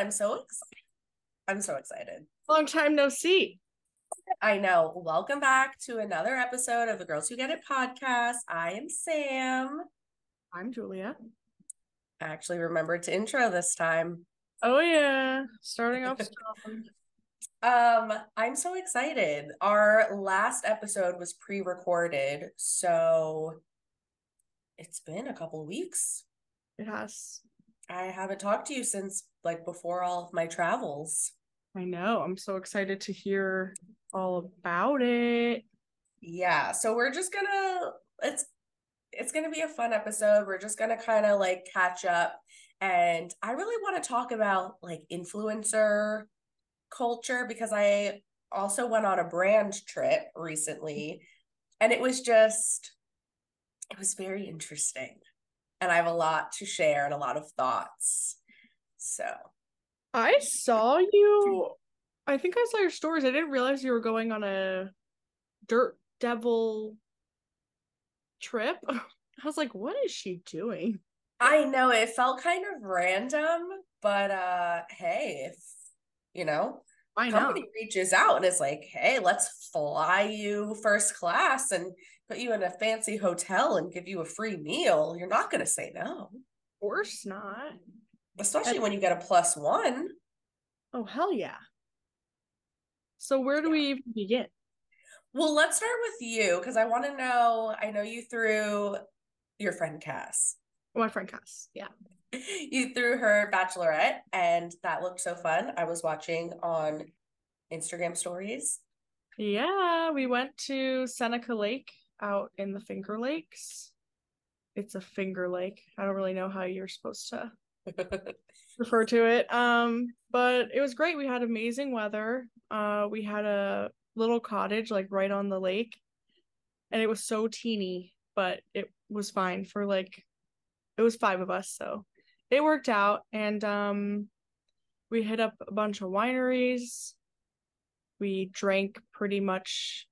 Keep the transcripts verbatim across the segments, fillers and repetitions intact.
I'm so excited. I'm so excited. Long time no see. I know. Welcome back to another episode of the Girls Who Get It podcast. I am Sam. I'm Julia. I actually remembered to intro this time. Oh yeah, starting off strong. Um, I'm so excited. Our last episode was pre-recorded, so it's been a couple of weeks. It has. I haven't talked to you since like before all of my travels. I know. I'm so excited to hear all about it. Yeah, so we're just gonna it's it's gonna be a fun episode. We're just gonna kind of like catch up. And I really want to talk about like influencer culture because I also went on a brand trip recently and it was just it was very interesting. And I have a lot to share and a lot of thoughts. So I saw you. I think I saw your stories. I didn't realize you were going on a Dirt Devil trip. I was like, what is she doing? I know it felt kind of random, but uh hey, if you know, Why not? company reaches out and is like, "Hey, let's fly you first class and put you in a fancy hotel and give you a free meal." You're not going to say no, Of course not. especially And, when you get a plus one. oh hell yeah. So where do Yeah. we even begin? Well, let's start with you because I want to know. I know you threw your friend Cass. Oh, my friend Cass. Yeah. You threw her bachelorette, and that looked so fun. I was watching on Instagram stories. Yeah, we went to Seneca Lake out in the Finger Lakes. It's a finger lake. I don't really know how you're supposed to refer to it. Um, but it was great. We had amazing weather. Uh, we had a little cottage like right on the lake, and it was so teeny, but it was fine for like it was five of us, so it worked out. And um, we hit up a bunch of wineries. We drank pretty much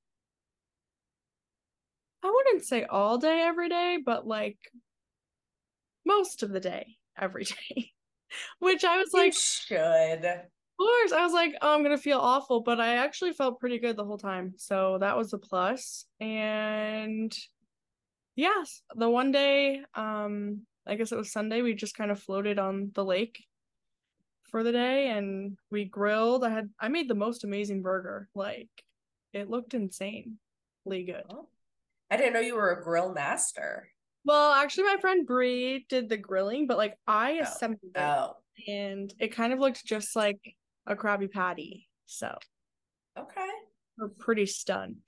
I wouldn't say all day every day, but like most of the day every day. Which I was You like, should. of course, I was like, oh, I'm gonna feel awful, but I actually felt pretty good the whole time. So that was a plus. And yes, the one day, um, I guess it was Sunday, we just kind of floated on the lake for the day and we grilled. I had I made the most amazing burger. Like it looked insanely good. Oh, I didn't know you were a grill master. Well, actually, my friend Bree did the grilling, but like I Oh, assembled it oh, and it kind of looked just like a Krabby Patty. So okay. we're pretty stunned.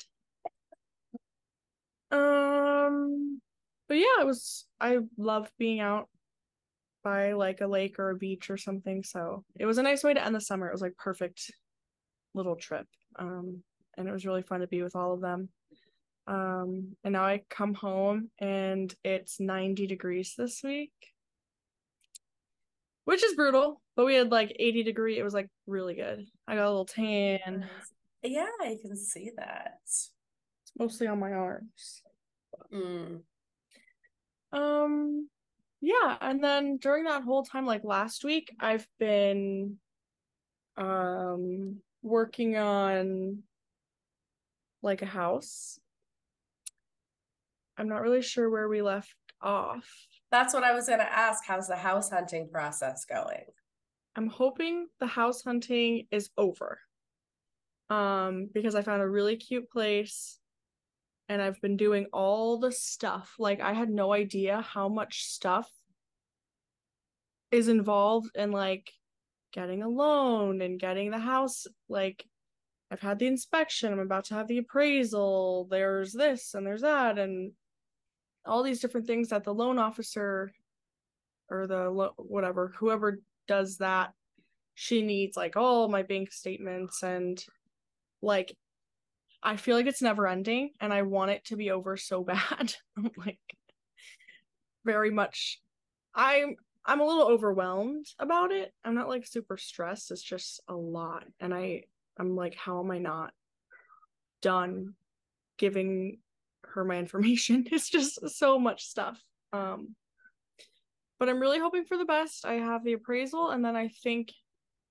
Um, but yeah, it was, I love being out by like a lake or a beach or something. So it was a nice way to end the summer. It was like perfect little trip. Um, and it was really fun to be with all of them. Um, and now I come home and it's ninety degrees this week, which is brutal, but we had like eighty degree. It was like really good. I got a little tan. Nice. Yeah, I can see that. It's mostly on my arms. Mm. Um, yeah, and then during that whole time, like last week, I've been um working on like a house. I'm not really sure where we left off. That's what I was going to ask. How's the house hunting process going? I'm hoping the house hunting is over. Um, because I found a really cute place and I've been doing all the stuff. Like I had no idea how much stuff is involved in like getting a loan and getting the house. Like I've had the inspection, I'm about to have the appraisal, there's this and there's that and all these different things that the loan officer or the lo- whatever whoever does that, she needs like all my bank statements and like I feel like it's never ending and I want it to be over so bad. Like very much I'm I'm a little overwhelmed about it. I'm not like super stressed. It's just a lot. And I I'm like, how am I not done giving her my information? It's just so much stuff. Um, but I'm really hoping for the best. I have the appraisal and then I think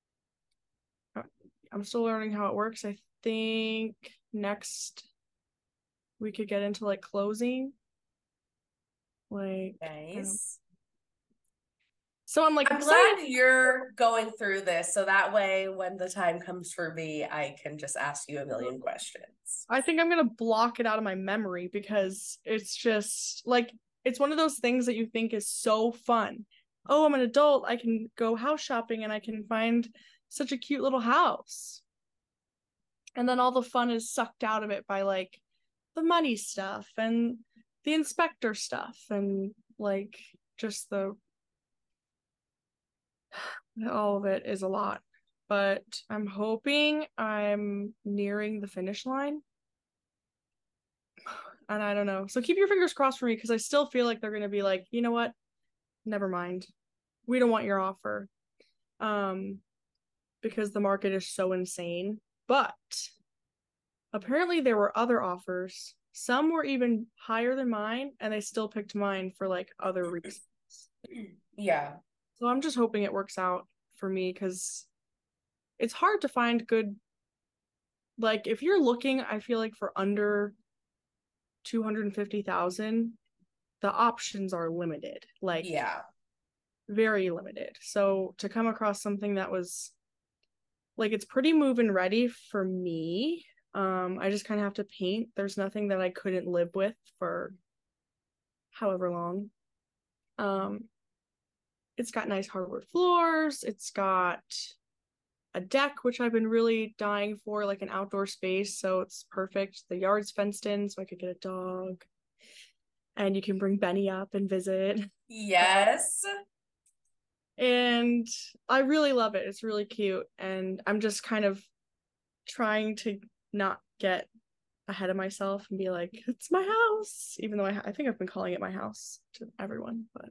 I'm still learning how it works. I think next we could get into like closing. Like, Nice. So I'm like I'm excited. glad you're going through this so that way when the time comes for me, I can just ask you a million questions. I think I'm gonna block it out of my memory because it's just like it's one of those things that you think is so fun. Oh, I'm an adult. I can go house shopping and I can find such a cute little house. And then all the fun is sucked out of it by like the money stuff and the inspector stuff and like just the all of it is a lot. But I'm hoping I'm nearing the finish line. And I don't know. So keep your fingers crossed for me because I still feel like they're going to be like, you know what? Never mind. We don't want your offer. Um, because the market is so insane. But apparently there were other offers. Some were even higher than mine, and they still picked mine for like other reasons. Yeah. So I'm just hoping it works out for me because it's hard to find good. Like if you're looking, I feel like for under two hundred fifty thousand, the options are limited. Like yeah. Very limited. So to come across something that was like it's pretty move and ready for me. Um, I just kind of have to paint. There's nothing that I couldn't live with for however long. Um, it's got nice hardwood floors. It's got a deck, which I've been really dying for, like an outdoor space. So it's perfect. The yard's fenced in, so I could get a dog. And you can bring Benny up and visit. Yes. And I really love it. It's really cute. And I'm just kind of trying to not get ahead of myself and be like, it's my house. Even though I, I think I've been calling it my house to everyone, but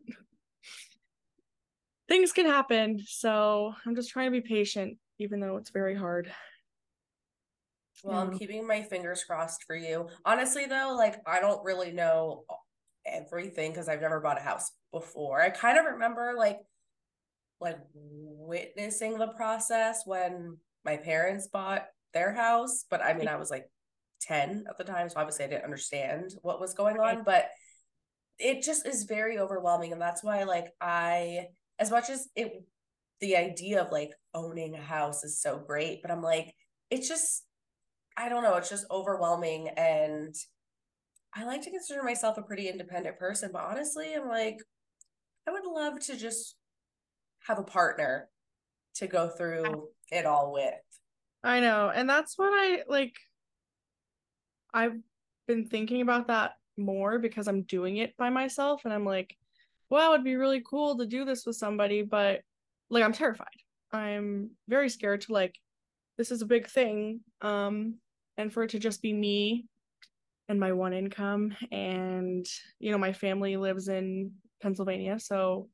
things can happen. So I'm just trying to be patient, even though it's very hard. Well, I'm keeping my fingers crossed for you. Honestly, though, like, I don't really know everything because I've never bought a house before. I kind of remember, like, like witnessing the process when my parents bought their house. But I mean, I was like ten at the time, so obviously I didn't understand what was going on. But it just is very overwhelming. And that's why, like, I, as much as it, the idea of like owning a house is so great, but I'm like, it's just, I don't know, it's just overwhelming. And I like to consider myself a pretty independent person, but honestly, I'm like, I would love to just have a partner to go through it all with. I know. And that's what I like. I've been thinking about that more because I'm doing it by myself. And I'm like, well, it'd be really cool to do this with somebody, but like, I'm terrified. I'm very scared to like, this is a big thing. Um, and for it to just be me and my one income. And, you know, my family lives in Pennsylvania. So,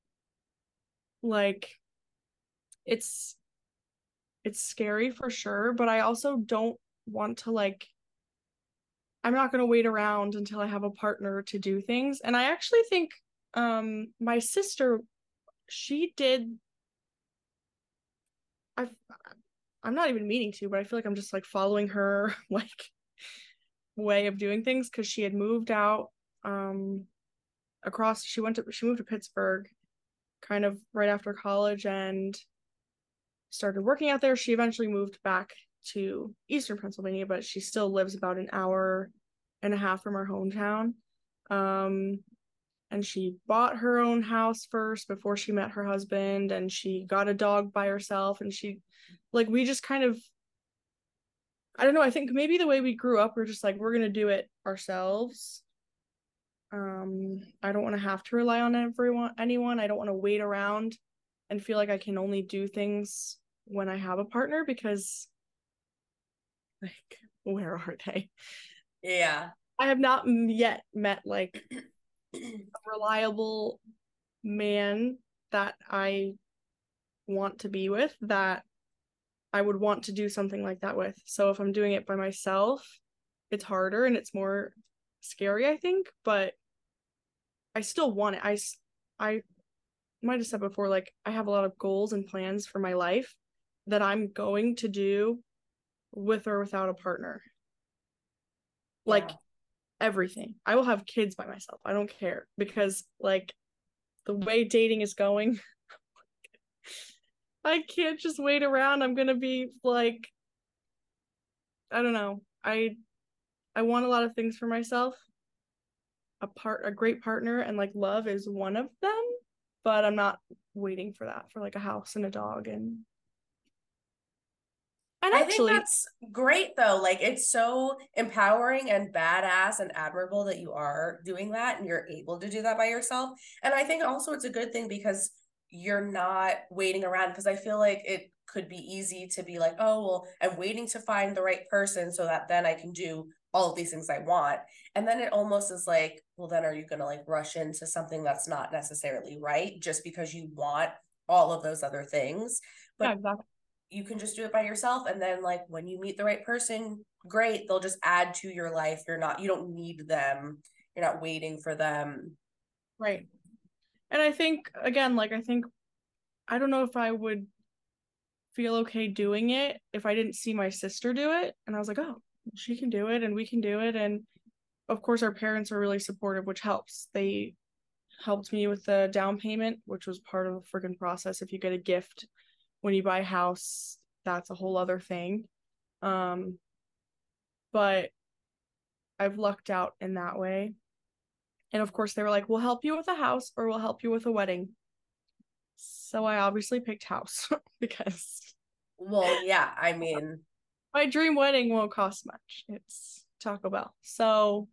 like, it's, it's scary for sure, but I also don't want to like I'm not going to wait around until I have a partner to do things. And I actually think um my sister she did I I'm not even meaning to, but I feel like I'm just like following her like way of doing things cuz she had moved out um across she went to she moved to Pittsburgh kind of right after college and started working out there. She eventually moved back to Eastern Pennsylvania, but she still lives about an hour and a half from her hometown. Um, and she bought her own house first before she met her husband, and she got a dog by herself. And she, like, we just kind of, I don't know, I think maybe the way we grew up, we're just like, we're going to do it ourselves. Um, I don't want to have to rely on everyone, anyone. I don't want to wait around and feel like I can only do things when I have a partner because like where are they? Yeah. I have not yet met like a reliable man that I want to be with that I would want to do something like that with. So if I'm doing it by myself, it's harder and it's more scary, I think, but I still want it. I I might have said before like I have a lot of goals and plans for my life that I'm going to do with or without a partner. Like Yeah. everything. I will have kids by myself. I don't care because like the way dating is going, I can't just wait around. I'm gonna be like, I don't know. I I want a lot of things for myself. A part a great partner and like love is one of them, but I'm not waiting for that for like a house and a dog and and I think actually, that's great though. Like it's so empowering and badass and admirable that you are doing that and you're able to do that by yourself. And I think also it's a good thing because you're not waiting around because I feel like it could be easy to be like, oh, well, I'm waiting to find the right person so that then I can do all of these things I want. And then it almost is like, well, then are you going to like rush into something that's not necessarily right just because you want all of those other things? yeah, But exactly. you can just do it by yourself, and then like when you meet the right person, great, they'll just add to your life. You're not, you don't need them, you're not waiting for them. Right. And I think again, like I think I don't know if I would feel okay doing it if I didn't see my sister do it and I was like, oh, she can do it and we can do it. And of course our parents are really supportive, which helps. They helped me with the down payment, which was part of the freaking process. If you get a gift when you buy a house, that's a whole other thing. Um, but I've lucked out in that way. And of course, they were like, we'll help you with a house or we'll help you with a wedding. So I obviously picked house because Well, yeah, I mean, my dream wedding won't cost much. It's Taco Bell. So,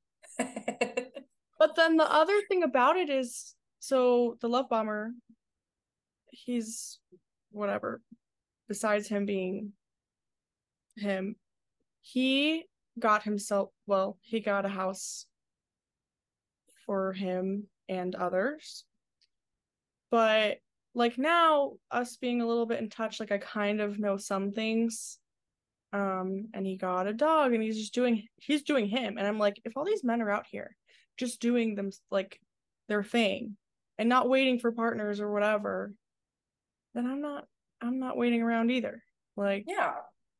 but then the other thing about it is so the Love Bomber, he's whatever, besides him being him, he got himself, well, he got a house for him and others. But like now, us being a little bit in touch, like I kind of know some things. Um, and he got a dog and he's just doing he's doing him. And I'm like, if all these men are out here just doing them like their thing and not waiting for partners or whatever, then I'm not I'm not waiting around either. Like yeah.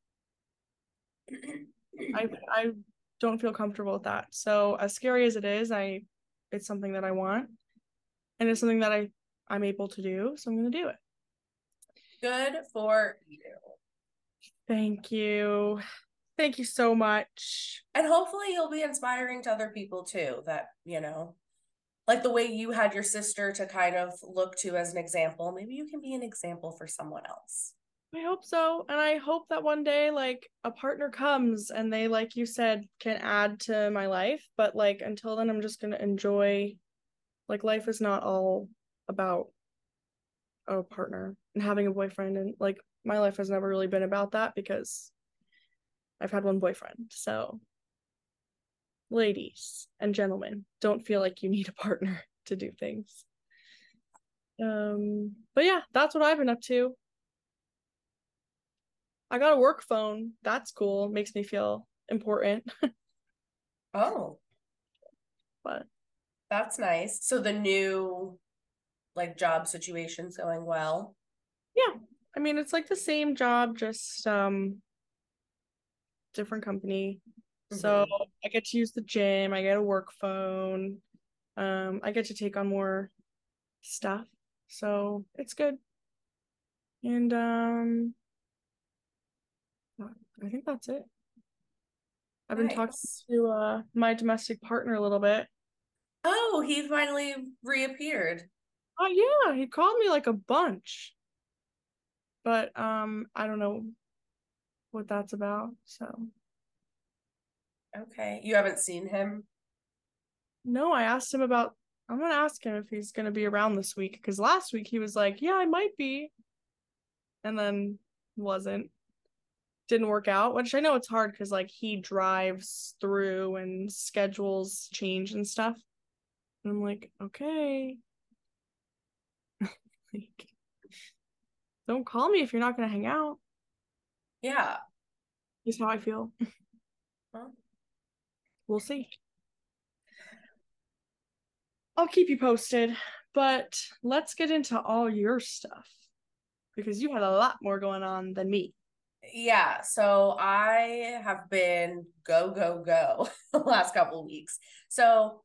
I I don't feel comfortable with that. So as scary as it is, I it's something that I want and it's something that I I'm able to do, so I'm gonna do it. Good for you. Thank you. Thank you so much. And hopefully you'll be inspiring to other people too, that, you know, like the way you had your sister to kind of look to as an example, maybe you can be an example for someone else. I hope so. And I hope that one day, like, a partner comes and they, like you said, can add to my life. But, like, until then, I'm just going to enjoy, like, life is not all about a partner and having a boyfriend. And, like, my life has never really been about that because I've had one boyfriend. So, ladies and gentlemen, don't feel like you need a partner to do things. Um, but yeah, that's what I've been up to. I got a work phone. That's cool. Makes me feel important. Oh, But that's nice. So the new like job situation's going well. yeah, I mean it's like the same job, just um different company. So Mm-hmm. I get to use the gym, I get a work phone, um, I get to take on more stuff. So it's good. And um I think that's it. I've been talking Nice. to uh my domestic partner a little bit. Oh, he finally reappeared. Oh yeah, he called me like a bunch. But um I don't know what that's about. So Okay. You haven't seen him? no, I asked him about I'm gonna ask him if he's gonna be around this week because last week he was like, yeah, I might be, and then wasn't. Didn't work out, which I know it's hard because like he drives through and schedules change and stuff. And I'm like, okay. Like, don't call me if you're not gonna hang out. Yeah. Is how I feel. Well, We'll see. I'll keep you posted, but let's get into all your stuff. because you had a lot more going on than me. Yeah, so I have been go, go, go the last couple of weeks. So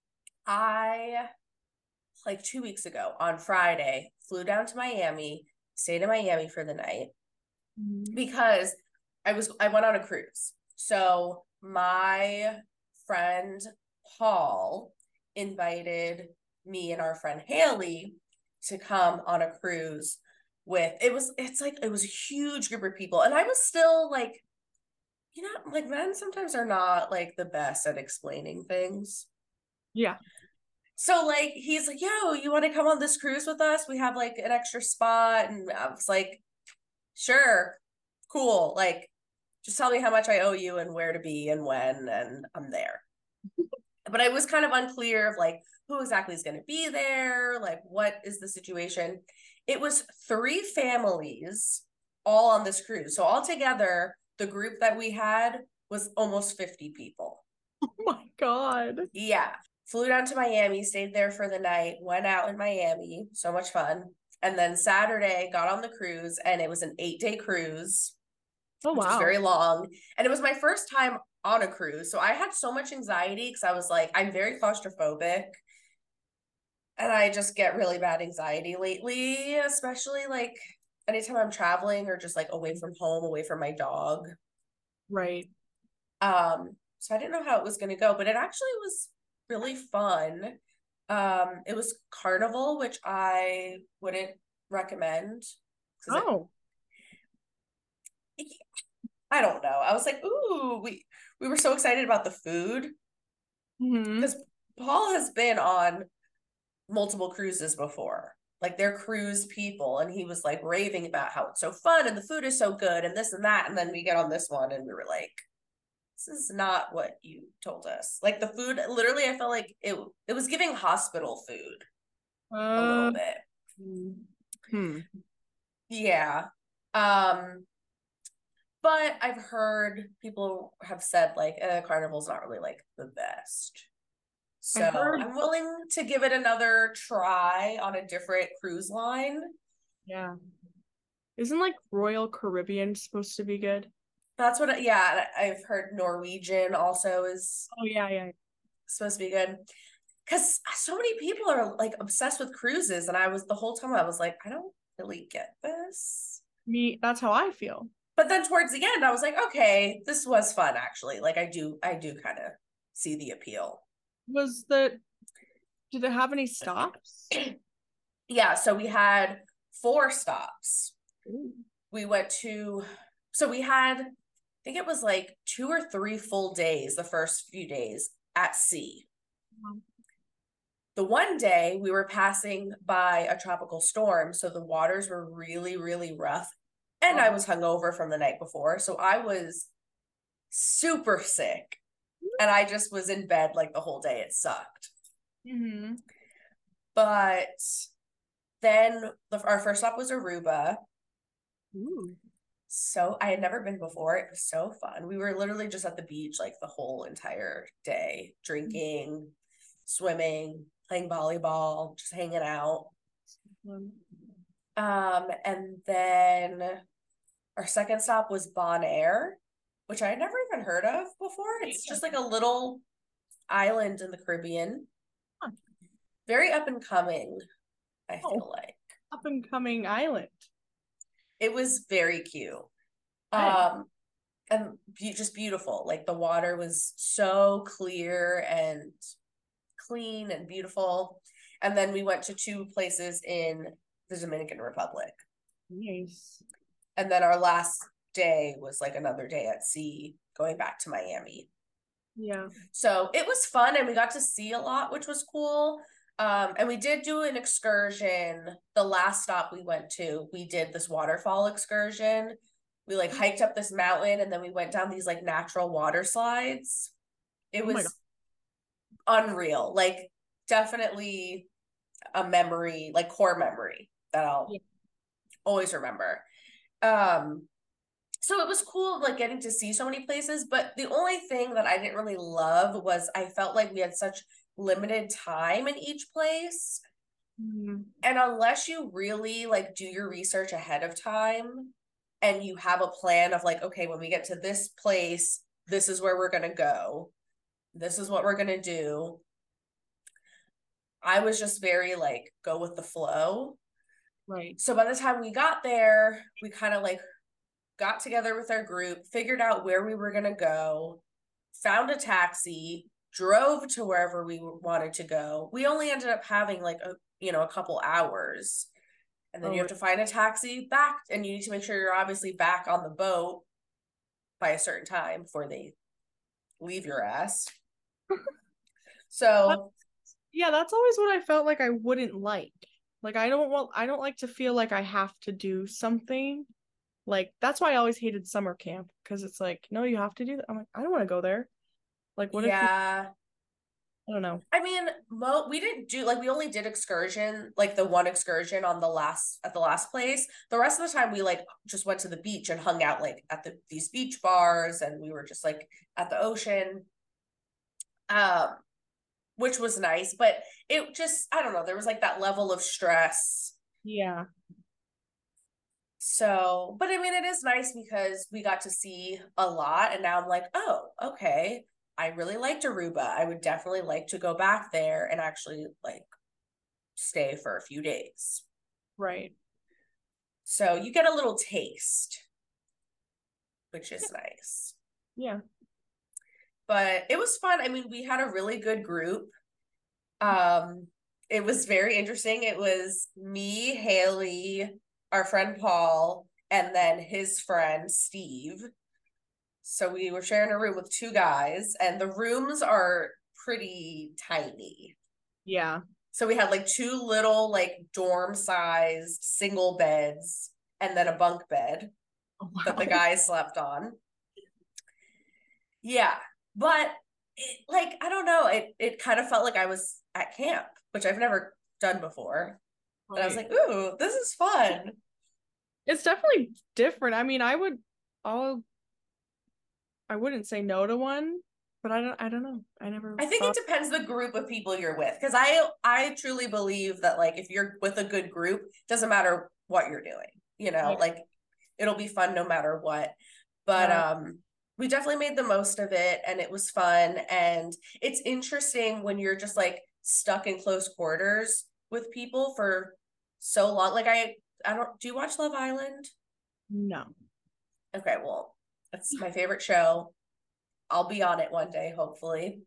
I, like two weeks ago on Friday, flew down to Miami, stayed in Miami for the night Mm-hmm. because I was I went on a cruise. So my friend Paul invited me and our friend Haley to come on a cruise with it was it's like it was a huge group of people, and I was still like, you know, like men sometimes are not like the best at explaining things. Yeah. So like he's like, yo, you want to come on this cruise with us? We have like an extra spot. And I was like, sure, cool. Like, just tell me how much I owe you and where to be and when, and I'm there. But I was kind of unclear of like who exactly is going to be there, like what is the situation. It was three families all on this cruise. So altogether, the group that we had was almost fifty people. Oh my God. Yeah. Flew down to Miami, stayed there for the night, went out in Miami. So much fun. And then Saturday, got on the cruise, and it was an eight day cruise, Oh, which was wow. very long. And it was my first time on a cruise. So I had so much anxiety because I was like, I'm very claustrophobic. And I just get really bad anxiety lately, especially like anytime I'm traveling or just like away from home, away from my dog. Right. Um, so I didn't know how it was going to go, but it actually was really fun. Um, it was Carnival, which I wouldn't recommend. Oh. It, I don't know. I was like, ooh, we we were so excited about the food Mm-hmm. because Paul has been on multiple cruises before. Like they're cruise people, and he was like raving about how it's so fun and the food is so good and this and that. And then we get on this one and we were like, this is not what you told us. Like the food, literally, I felt like it it was giving hospital food a little Uh, bit. hmm. Yeah. Um, but I've heard people have said like eh, Carnival's not really like the best. I So heard. I'm willing to give it another try on a different cruise line. Yeah. Isn't like Royal Caribbean supposed to be good? That's what, I, yeah, I've heard Norwegian also is Oh, yeah, yeah. supposed to be good. Because so many people are like obsessed with cruises. And I was, the whole time I was like, I don't really get this. Me, that's how I feel. But then towards the end, I was like, okay, this was fun actually. Like I do, I do kind of see the appeal. Was the, did it have any stops? Yeah, so we had four stops. Ooh. We went to, so we had, I think it was like two or three full days, the first few days at sea. Wow. The one day we were passing by a tropical storm, so the waters were really, really rough. And I was hungover from the night before, so I was super sick. And I just was in bed like the whole day. It sucked. Mm-hmm. But then the, our first stop was Aruba. Ooh. So I had never been before. It was so fun. We were literally just at the beach like the whole entire day, drinking, swimming, playing volleyball, just hanging out. Um, and then our second stop was Bonaire, which I had never even heard of before. It's just like a little island in the Caribbean. Huh. Very up and coming, I Oh, feel like. Up and coming island. It was very cute. Hey. Um, and be- just beautiful. Like the water was so clear and clean and beautiful. And then we went to two places in the Dominican Republic. Nice. And then our last day was like another day at sea going back to Miami. Yeah. So it was fun and we got to see a lot, which was cool. Um, and we did do an excursion. The last stop we went to, we did this waterfall excursion. We like hiked up this mountain and then we went down these like natural water slides. It Oh my was unreal. Like definitely a memory, like core memory that I'll Yeah. always remember. Um, so it was cool like getting to see so many places, but the only thing that I didn't really love was I felt like we had such limited time in each place. Mm. And unless you really like do your research ahead of time and you have a plan of like, okay, when we get to this place, this is where we're going to go. This is what we're going to do. I was just very like, go with the flow. Right. So by the time we got there, we kind of like got together with our group, figured out where we were going to go, found a taxi, drove to wherever we wanted to go. We only ended up having like a, you know, a couple hours. And then Oh, you have right. to find a taxi back, and you need to make sure you're obviously back on the boat by a certain time before they leave your ass. That- So, yeah, that's always what I felt like I wouldn't like. Like I don't want I don't like to feel like I have to do something. Like that's why I always hated summer camp because it's like, no, you have to do that. I'm like, I don't want to go there. Like, what if we, yeah. I don't know. I mean, mo we didn't do like we only did excursion, like the one excursion on the last at the last place. The rest of the time we like just went to the beach and hung out like at the these beach bars, and we were just like at the ocean. Um, which was nice, but it just, I don't know, there was like that level of stress. Yeah. So, but I mean, it is nice because we got to see a lot, and now I'm like, oh, okay. I really liked Aruba. I would definitely like to go back there and actually like stay for a few days. Right. So you get a little taste, which is nice. Yeah. But it was fun. I mean, we had a really good group. Um, it was very interesting. It was me, Haley, our friend Paul, and then his friend Steve. So we were sharing a room with two guys, and the rooms are pretty tiny. Yeah. So we had like two little, like dorm sized single beds and then a bunk bed Oh, that the wow. guys slept on. Yeah. But it, like, I don't know, it, it kind of felt like I was at camp, which I've never done before. And I was Right. like, ooh, this is fun. It's definitely different. I mean, I would I'll I wouldn't say no to one, but I don't I don't know. I never I think it thought. depends the group of people you're with. Cause I I truly believe that like if you're with a good group, doesn't matter what you're doing, you know, Yeah. like it'll be fun no matter what. But Right. um we definitely made the most of it, and it was fun. And it's interesting when you're just like stuck in close quarters with people for so long. Like I I don't do you watch Love Island? No. Okay, well, that's my favorite show. I'll be on it one day, hopefully.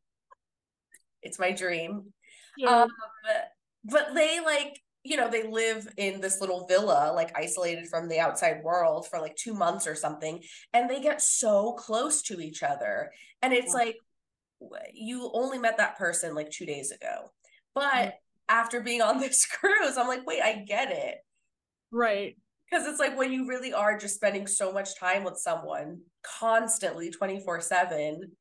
It's my dream. Um, So, but they like, you know, they live in this little villa, like isolated from the outside world for like two months or something, and they get so close to each other. And it's like you only met that person like two days ago. But after being on this cruise, I'm like, wait, I get it. right. Because it's like when you really are just spending so much time with someone constantly twenty-four seven,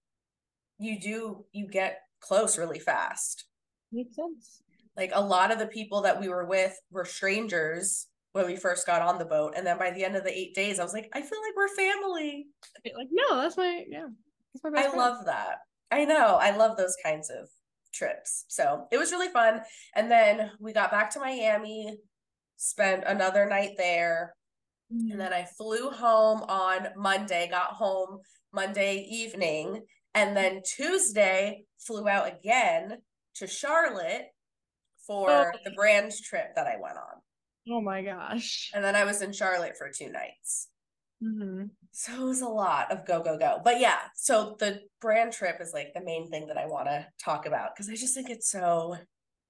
you do, you get close really fast. Makes sense. Like a lot of the people that we were with were strangers when we first got on the boat. And then by the end of the eight days, I was like, I feel like we're family. Like, no, that's my yeah. That's my best I friend. love that. I know. I love those kinds of trips. So it was really fun. And then we got back to Miami, spent another night there. And Mhm. then I flew home on Monday, got home Monday evening. And then Tuesday, flew out again to Charlotte Oh, for the brand trip that I went on. oh my gosh. And then I was in Charlotte for two nights. Hmm. So it was a lot of go, go, go. But yeah, so the brand trip is like the main thing that I want to talk about because I just think it's so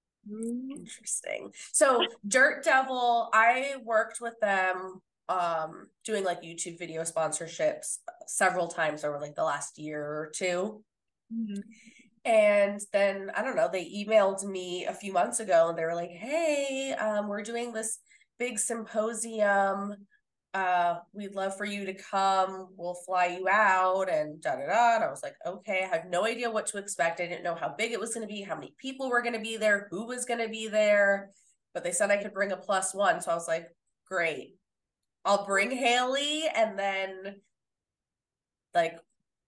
interesting. So Dirt Devil, I worked with them um doing like YouTube video sponsorships several times over like the last year or two. Hmm. And then I don't know, they emailed me a few months ago and they were like, "Hey, um, we're doing this big symposium. Uh, we'd love for you to come. We'll fly you out and da da da." And I was like, "Okay." I have no idea what to expect. I didn't know how big it was going to be, how many people were going to be there, who was going to be there. But they said I could bring a plus one, so I was like, "Great. I'll bring Haley, and then like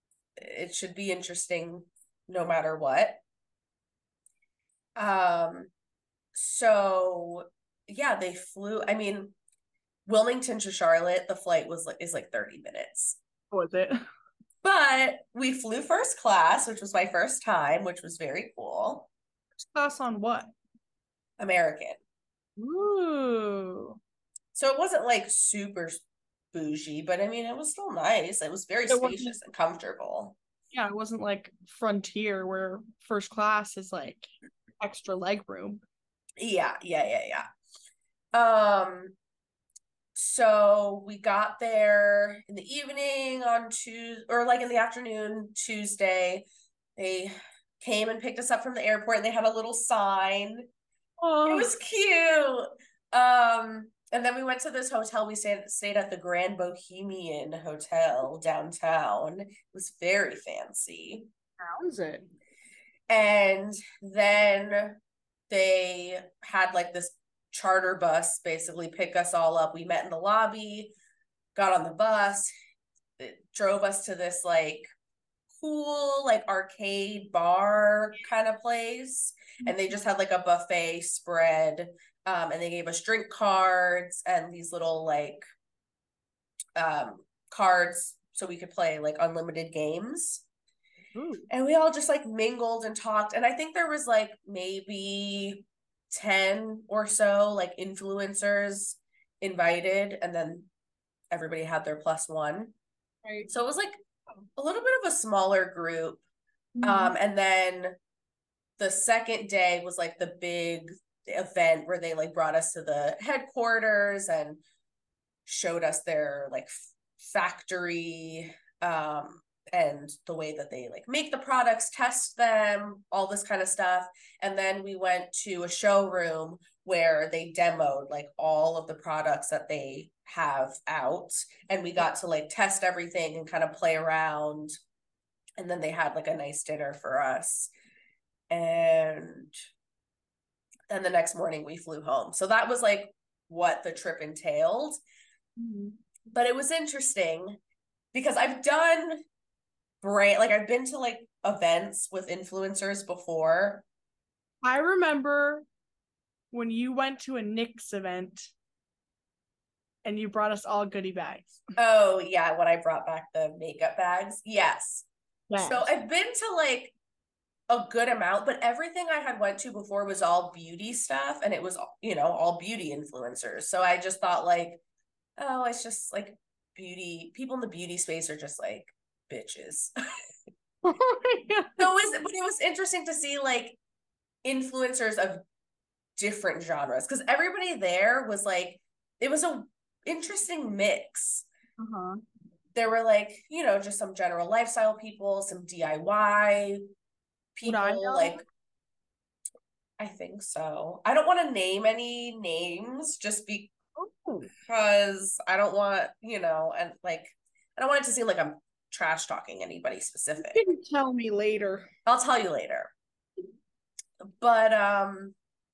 it should be interesting no matter what." Um, so yeah, they flew. I mean, Wilmington to Charlotte, the flight was like is like thirty minutes. Was it? But we flew first class, which was my first time, which was very cool. Class on what? American. Ooh. So it wasn't like super bougie, but I mean, it was still nice. It was very It spacious wasn't, and comfortable. yeah, it wasn't like Frontier where first class is like extra leg room. Yeah, yeah, yeah, yeah. Um, so we got there in the evening on Tuesday, or like in the afternoon Tuesday. They came and picked us up from the airport, and they had a little sign. It Oh, was cute. Um, and then we went to this hotel. We stayed stayed at the Grand Bohemian Hotel downtown. It was very fancy. how is it? And then they had like this charter bus basically pick us all up. We met in the lobby, got on the bus, it drove us to this like cool like arcade bar kind of place, and they just had like a buffet spread, um, and they gave us drink cards and these little like um, cards so we could play like unlimited games. Ooh. And we all just like mingled and talked, and I think there was like maybe ten or so like influencers invited, and then everybody had their plus one, Right. so it was like a little bit of a smaller group. Mm-hmm. Um, and then the second day was like the big event where they like brought us to the headquarters and showed us their like factory, um, and the way that they like make the products, test them, all this kind of stuff. And then we went to a showroom where they demoed like all of the products that they have out, and we got to like test everything and kind of play around. And then they had like a nice dinner for us, and then the next morning we flew home. So that was like what the trip entailed. Mm-hmm. But it was interesting because I've done brand like I've been to like events with influencers before. I remember when you went to a Knicks event and you brought us all goodie bags. Oh yeah, when I brought back the makeup bags. Yes. So Yes. I've been to like a good amount, but everything I had went to before was all beauty stuff, and it was, you know, all beauty influencers. So I just thought like, oh, it's just like beauty people in the beauty space are just like bitches. Yeah. So it was, but it was interesting to see like influencers of different genres, because everybody there was like, it was a interesting mix. Uh-huh. There were like, you know, just some general lifestyle people, some D I Y Would I people, know? like I think so. I don't want to name any names just Oh. because I don't want, you know, and like I don't want it to seem like I'm trash talking anybody specific. You can tell me later. I'll tell you later. But um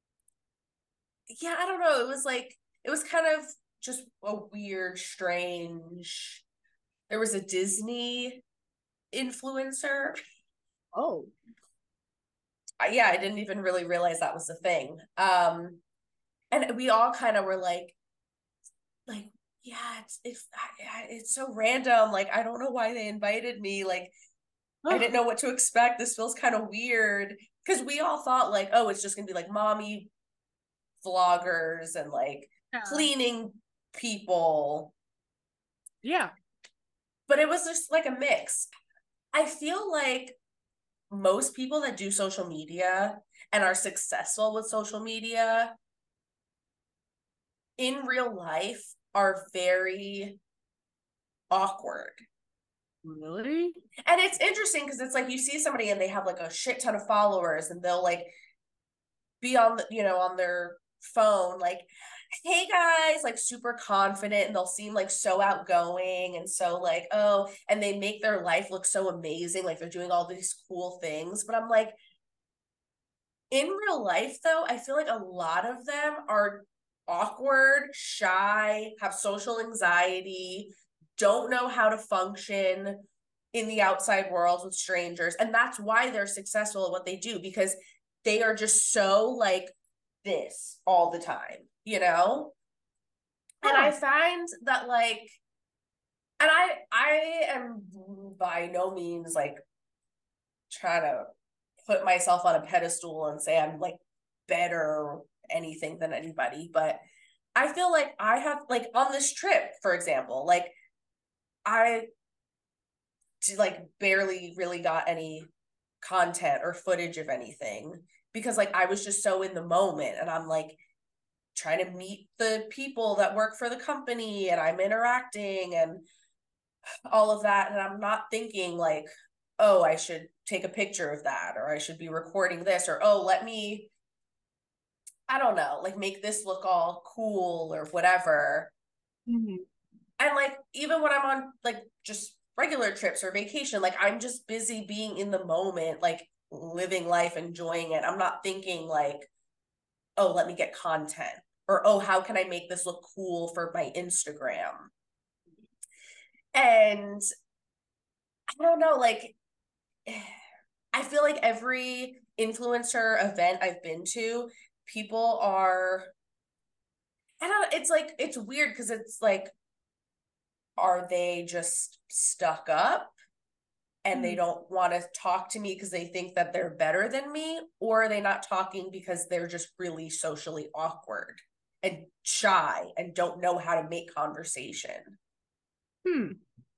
yeah, I don't know. It was like it was kind of just a weird, strange. There was a Disney influencer. Oh. Yeah, I didn't even really realize that was a thing. Um, and we all kind of were like, like, yeah, it's it's it's so random. Like, I don't know why they invited me. Like, I didn't know what to expect. This feels kind of weird because we all thought like, oh, it's just gonna be like mommy vloggers and like Yeah. cleaning people. Yeah. But it was just like a mix. I feel like most people that do social media and are successful with social media in real life are very awkward. Really? And it's interesting because it's like you see somebody and they have like a shit ton of followers, and they'll like be on the, you know, on their phone like, hey guys, like super confident, and they'll seem like so outgoing and so like, oh, and they make their life look so amazing, like they're doing all these cool things. But I'm like, in real life though, I feel like a lot of them are awkward, shy, have social anxiety, don't know how to function in the outside world with strangers. And that's why they're successful at what they do, because they are just so like this all the time, you know? And Huh. I find that like, and I I am by no means like trying to put myself on a pedestal and say I'm like better or anything than anybody, but I feel like I have like on this trip, for example, like I like barely really got any content or footage of anything because like I was just so in the moment and I'm like trying to meet the people that work for the company and I'm interacting and all of that and I'm not thinking like, oh, I should take a picture of that or I should be recording this or oh, let me I don't know, like make this look all cool or whatever. Mm-hmm. And like even when I'm on like just regular trips or vacation, like I'm just busy being in the moment, like living life, enjoying it. I'm not thinking like, oh, let me get content or oh, how can I make this look cool for my Instagram? And I don't know, like I feel like every influencer event I've been to, people are I don't it's like it's weird because it's like are they just stuck up and they don't want to talk to me because they think that they're better than me, or are they not talking because they're just really socially awkward and shy and don't know how to make conversation? Hmm.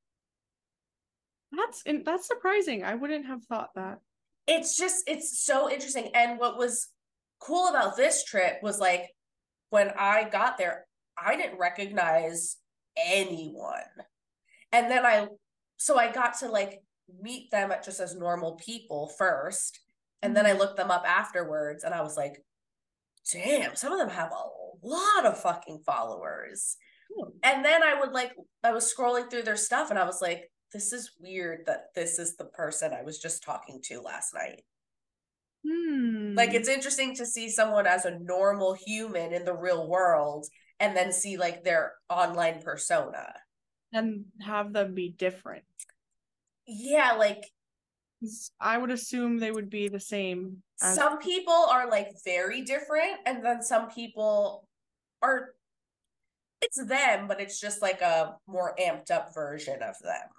That's that's surprising. I wouldn't have thought that. It's just it's so interesting. And what was cool about this trip was like when I got there, I didn't recognize anyone. And then I so I got to like meet them at just as normal people first. And then I Mm-hmm. looked them up afterwards and I was like, damn, some of them have a lot of fucking followers. And then I would like, I was scrolling through their stuff and I was like, this is weird that this is the person I was just talking to last night. Like, Hmm. it's interesting to see someone as a normal human in the real world and then see like their online persona. And have them be different. Yeah, like I would assume they would be the same as. some people are like very different and then some people are it's them but it's just like a more amped up version of them,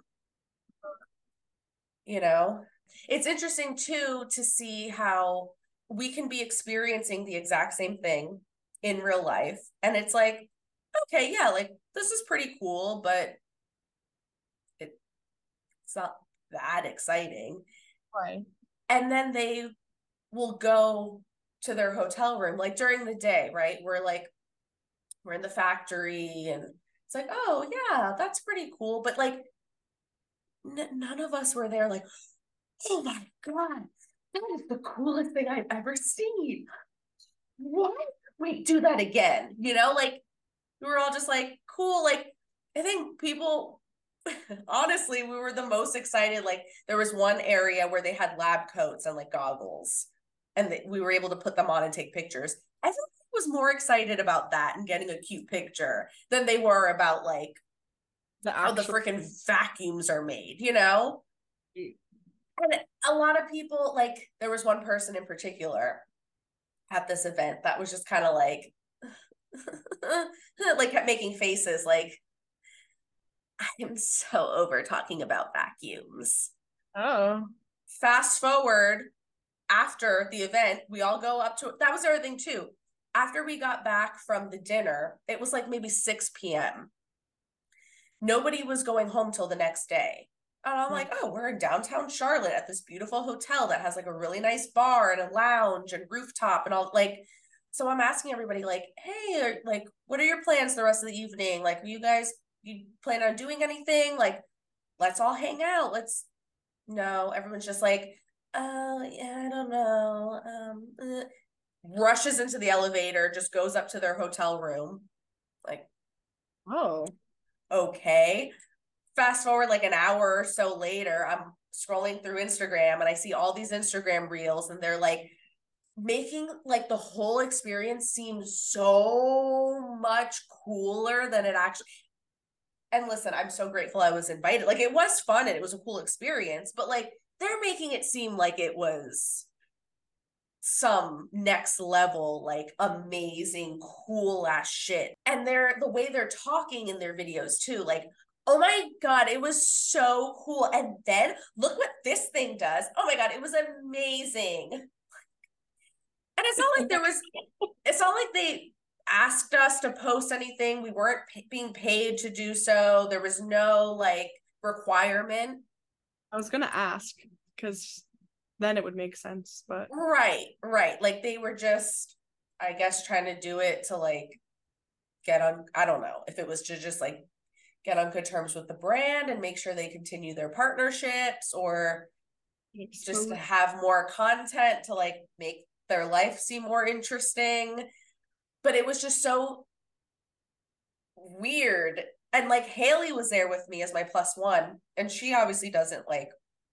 you know. It's interesting too to see how we can be experiencing the exact same thing in real life and it's like okay yeah like this is pretty cool but it, it's not that exciting. Right. And then they will go to their hotel room like during the day, right? We're like we're in the factory and it's like oh yeah that's pretty cool but like n- none of us were there like oh my god that is the coolest thing I've ever seen. What? Wait, do that again, you know, like we were all just like cool. Like I think people honestly we were the most excited. Like there was one area where they had lab coats and like goggles and they, we were able to put them on and take pictures. Everyone was more excited about that and getting a cute picture than they were about like The how the actual. freaking vacuums are made, you know. And a lot of people like there was one person in particular at this event that was just kind of like like kept making faces like I'm so over talking about vacuums. Oh. Fast forward after the event, we all go up to that was everything too. After we got back from the dinner, it was like maybe six p.m. Nobody was going home till the next day. And I'm like, oh, we're in downtown Charlotte at this beautiful hotel that has like a really nice bar and a lounge and rooftop and all like so I'm asking everybody like, hey, are, like what are your plans the rest of the evening? Like, are you guys you plan on doing anything? Like, let's all hang out. Let's no, everyone's just like, uh, yeah, I don't know. Um, uh, rushes into the elevator, just goes up to their hotel room. Like, Oh. okay. Fast forward like an hour or so later, I'm scrolling through Instagram and I see all these Instagram reels and they're like making like the whole experience seem so much cooler than it actually and listen, I'm so grateful I was invited. Like it was fun and it was a cool experience, but like they're making it seem like it was some next level, like amazing, cool ass shit. And they're the way they're talking in their videos too, like, oh my God, it was so cool. And then look what this thing does. Oh my God, it was amazing. And it's not like there was, it's not like they asked us to post anything. We weren't p- being paid to do so. There was no like requirement. I was gonna ask because then it would make sense, but Right, right. Like they were just, I guess, trying to do it to like get on, I don't know if it was to just like get on good terms with the brand and make sure they continue their partnerships, or just to have more content to like make their life seem more interesting. But it was just so weird. And like Haley was there with me as my plus one, and she obviously doesn't like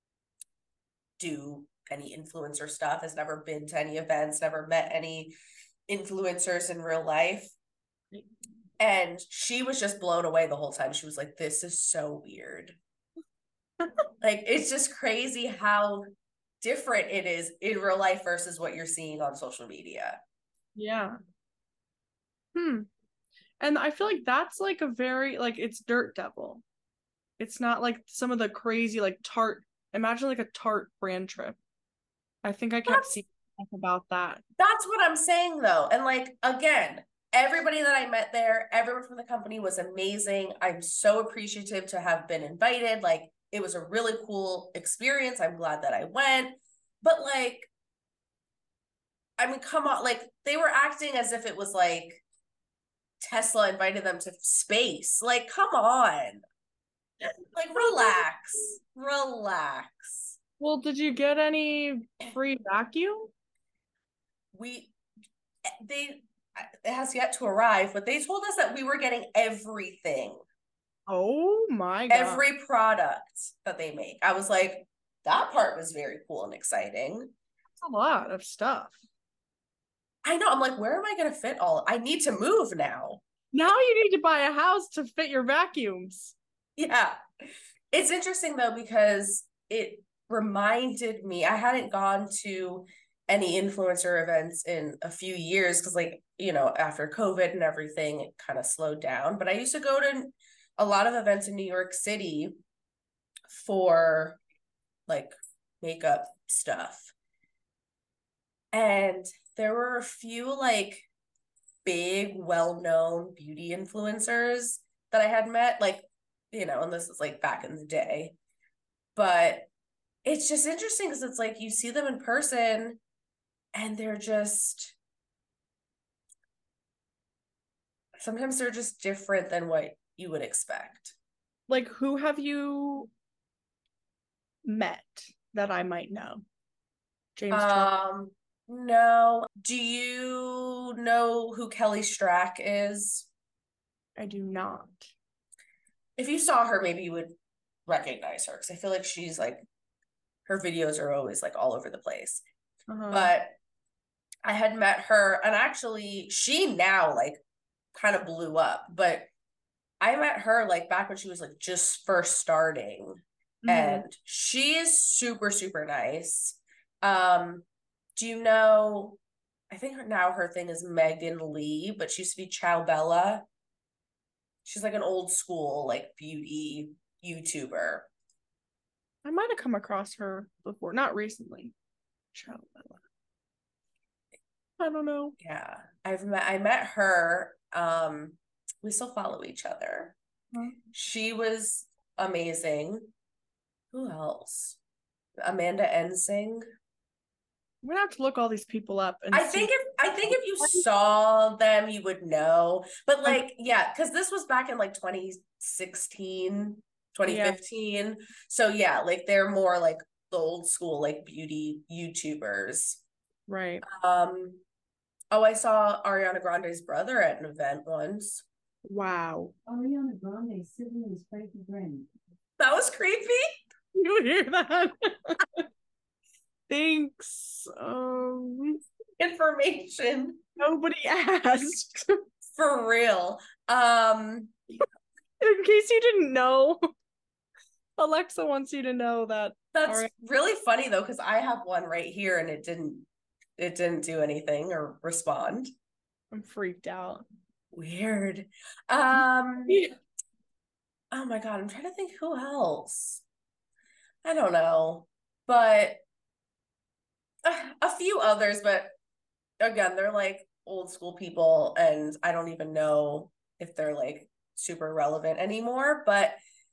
do any influencer stuff, has never been to any events, never met any influencers in real life. And she was just blown away the whole time. She was like, this is so weird. Like, it's just crazy how different it is in real life versus what you're seeing on social media. Yeah. Hmm. And I feel like that's like a very, like, it's Dirt Devil. It's not like some of the crazy, like, Tarte. Imagine like a Tarte brand trip. I think I kept that's, seeing stuff about that. That's what I'm saying, though. And like, again, everybody that I met there, everyone from the company was amazing. I'm so appreciative to have been invited. Like, it was a really cool experience. I'm glad that I went. But like, I mean, come on, like they were acting as if it was like Tesla invited them to space. Like, come on. Like, relax. Relax. Well, did you get any free vacuum? We, they, it has yet to arrive, but they told us that we were getting everything. Oh my God. Every product that they make. I was like, that part was very cool and exciting. That's a lot of stuff. I know. I'm like, where am I going to fit all? I need to move now. Now you need to buy a house to fit your vacuums. Yeah. It's interesting though, because it reminded me, I hadn't gone to any influencer events in a few years because, like, you know, after COVID and everything, it kind of slowed down. But I used to go to a lot of events in New York City for like makeup stuff. And there were a few like big, well-known beauty influencers that I had met, like, you know, and this is like back in the day. But it's just interesting because it's like you see them in person and they're just, sometimes they're just different than what you would expect. Like, who have you met that I might know? James Um, no. Do you know who Kelly Strack is? I do not. If you saw her, maybe you would recognize her because I feel like she's like, her videos are always like all over the place. Uh-huh. But I had met her, and actually she now like kind of blew up, but I met her like back when she was like just first starting. Mm-hmm. And she is super, super nice. Um, do you know, I think her, now her thing is Megan Lee, but she used to be Ciao Bella. She's like an old school like beauty YouTuber. I might have come across her before, not recently. Ciao Bella. I don't know. Yeah, I've met I met her. Um, we still follow each other. Huh? She was amazing. Who else? Amanda Ensing. I'm gonna have to look all these people up. And I see. think if I think if you saw them, you would know. But like, okay. Yeah, because this was back in like twenty sixteen, twenty fifteen. Yeah. So yeah, like they're more like the old school like beauty YouTubers. Right. Um. Oh, I saw Ariana Grande's brother at an event once. Wow. Ariana Grande sitting in Frankie Granny. That was creepy. You hear that? Thanks. Um, information. Nobody asked. For real. Um, in case you didn't know, Alexa wants you to know that. That's Ari- really funny though, because I have one right here and it didn't it didn't do anything or respond. I'm freaked out. Weird. Um, oh my God, I'm trying to think who else. I don't know, but uh, a few others, but again, they're like old school people, and I don't even know if they're like super relevant anymore. But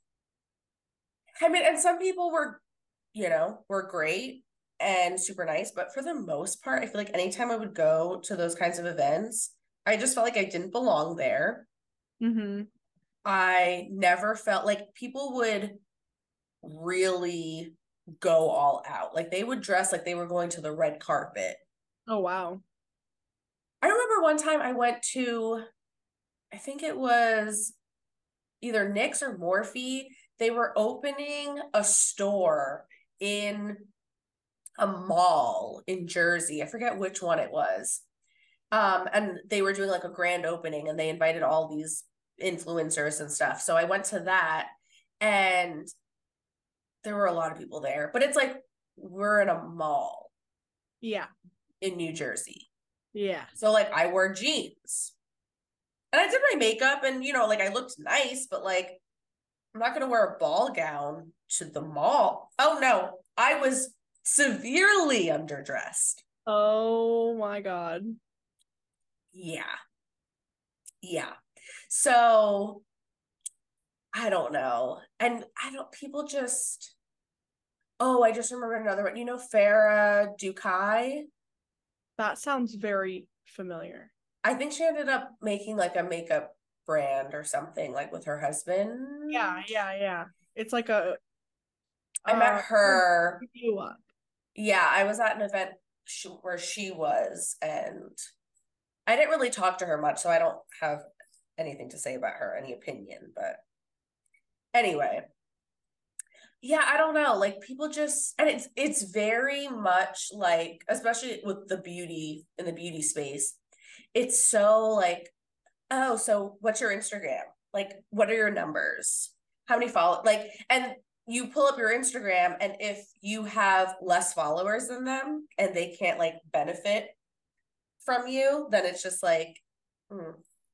I mean, and some people were, you know, were great and super nice, but for the most part, I feel like anytime I would go to those kinds of events, I just felt like I didn't belong there. Mm-hmm. I never felt like people would really go all out. Like they would dress like they were going to the red carpet. Oh, wow. I remember one time I went to, I think it was either Nick's or Morphe. They were opening a store in a mall in Jersey. I forget which one it was. Um, and they were doing like a grand opening and they invited all these influencers and stuff. So I went to that and there were a lot of people there. But it's like we're in a mall Yeah. in New Jersey. Yeah. So like I wore jeans. And I did my makeup and you know, like I looked nice, but like I'm not gonna wear a ball gown to the mall. Oh no, I was severely underdressed. Oh my God. Yeah. Yeah. So I don't know. And I don't, people just, oh, I just remembered another one. You know, Farah Dukai? That sounds very familiar. I think she ended up making like a makeup brand or something, like with her husband. Yeah, yeah, yeah. It's like a I met uh her. you up. Yeah, I was at an event sh- where she was, and I didn't really talk to her much, so I don't have anything to say about her, any opinion. But anyway, yeah, I don't know. Like people just, and it's it's very much like, especially with the beauty in the beauty space, it's so like, oh, so what's your Instagram? Like, what are your numbers? How many follow? Like, and you pull up your Instagram, and if you have less followers than them and they can't like benefit from you, then it's just like, hmm.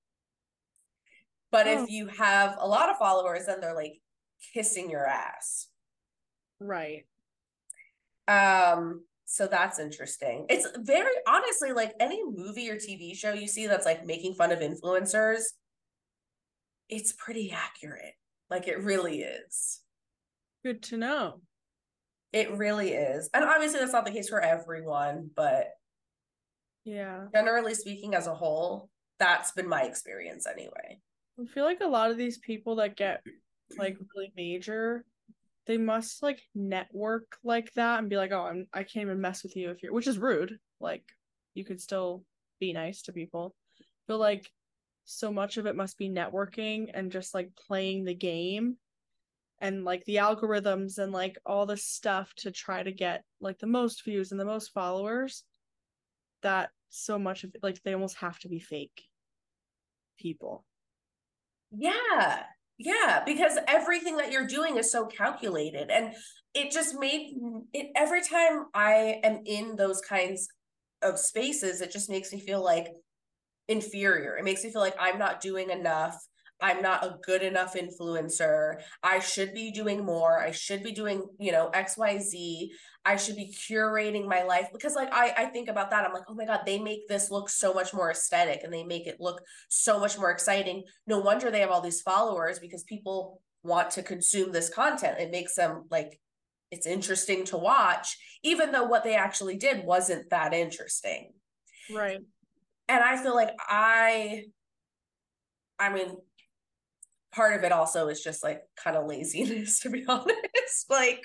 But Oh, if you have a lot of followers, then they're like kissing your ass. right. Um, so that's interesting. It's very honestly like any movie or T V show you see that's like making fun of influencers, it's pretty accurate. Like it really is. Good to know. It really is. And obviously that's not the case for everyone, but Yeah. generally speaking as a whole, that's been my experience anyway. I feel like a lot of these people that get like really major, they must like network like that and be like, oh, I'm I can't even mess with you if you're, which is rude. Like you could still be nice to people. I feel like so much of it must be networking and just like playing the game and like the algorithms and like all the stuff to try to get like the most views and the most followers, that so much of it, like they almost have to be fake people. Yeah. Yeah, because everything that you're doing is so calculated. And it just made it every time I am in those kinds of spaces, it just makes me feel like inferior. It makes me feel like I'm not doing enough. I'm not a good enough influencer. I should be doing more. I should be doing, you know, X Y Z. I should be curating my life because like I I think about that. I'm like, "Oh my God, they make this look so much more aesthetic and they make it look so much more exciting. No wonder they have all these followers because people want to consume this content. It makes them like it's interesting to watch even though what they actually did wasn't that interesting." Right. And I feel like I I mean, part of it also is just like kind of laziness, to be honest. Like,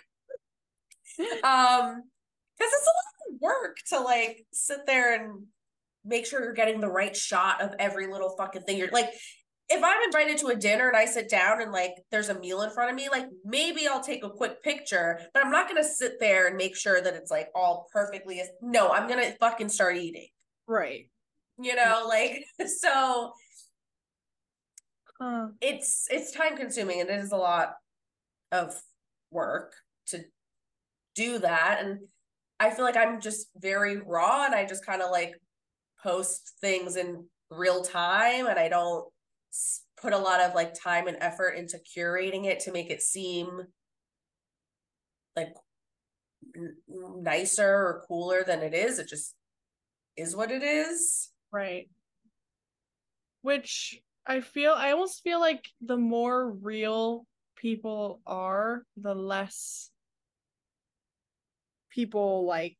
um, because it's a lot of work to like sit there and make sure you're getting the right shot of every little fucking thing. You're like, if I'm invited to a dinner and I sit down and like there's a meal in front of me, like maybe I'll take a quick picture, but I'm not gonna sit there and make sure that it's like all perfectly. No, I'm gonna fucking start eating. Right. You know, like so Huh. it's it's time consuming and it is a lot of work to do that. And I feel like I'm just very raw and I just kind of like post things in real time and I don't put a lot of like time and effort into curating it to make it seem like n- nicer or cooler than it is. It just is what it is. Right. Which I feel, I almost feel like the more real people are, the less people like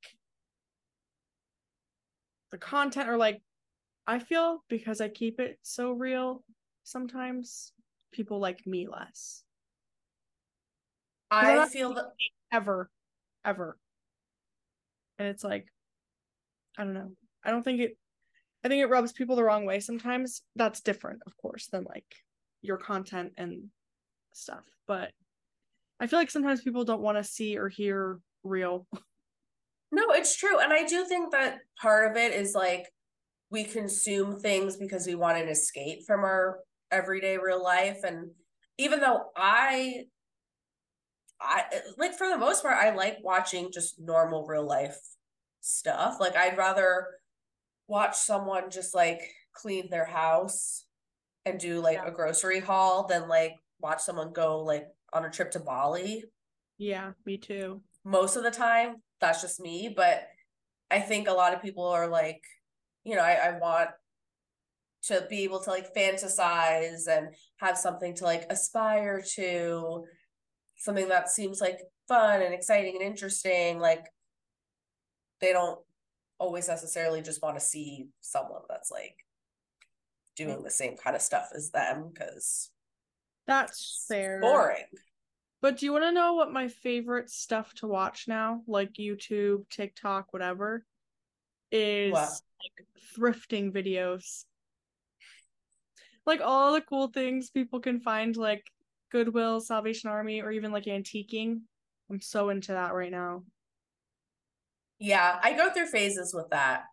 the content, or like, I feel because I keep it so real, sometimes people like me less. 'Cause I'm I not feel that ever, ever. And it's like, I don't know. I don't think it, I think it rubs people the wrong way sometimes. That's different, of course, than like your content and stuff. But I feel like sometimes people don't want to see or hear real. no, it's true. And I do think that part of it is like we consume things because we want an escape from our everyday real life. And even though I I like for the most part, I like watching just normal real life stuff. Like I'd rather watch someone just like clean their house and do like Yeah. a grocery haul than like watch someone go like on a trip to Bali. Yeah, me too. Most of the time, that's just me. But I think a lot of people are like, you know, I, I want to be able to like fantasize and have something to like aspire to, something that seems like fun and exciting and interesting. Like they don't always necessarily just want to see someone that's like doing the same kind of stuff as them because That's it's fair. boring. But do you want to know what my favorite stuff to watch now, like YouTube, TikTok, whatever, is What? like thrifting videos. Like all the cool things people can find, like Goodwill, Salvation Army, or even like antiquing. I'm so into that right now. Yeah, I go through phases with that.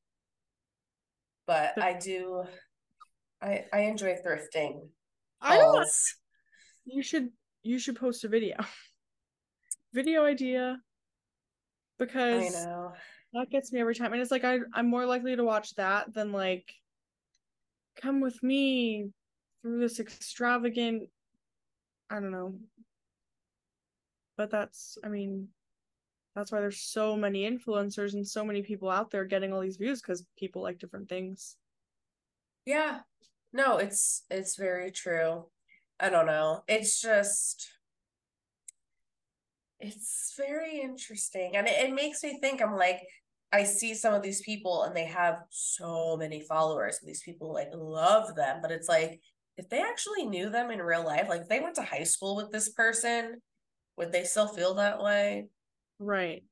But I do I I enjoy thrifting I don't hauls. you should you should post a video. Video idea, I because know. that gets me every time. And it's like I I'm more likely to watch that than like come with me through this extravagant, I don't know. But that's, I mean, that's why there's so many influencers and so many people out there getting all these views, because people like different things. Yeah. No, it's it's very true. I don't know. It's just it's very interesting. And it, it makes me think, I'm like, I see some of these people and they have so many followers and these people like love them, but it's like if they actually knew them in real life, like if they went to high school with this person, would they still feel that way? Right.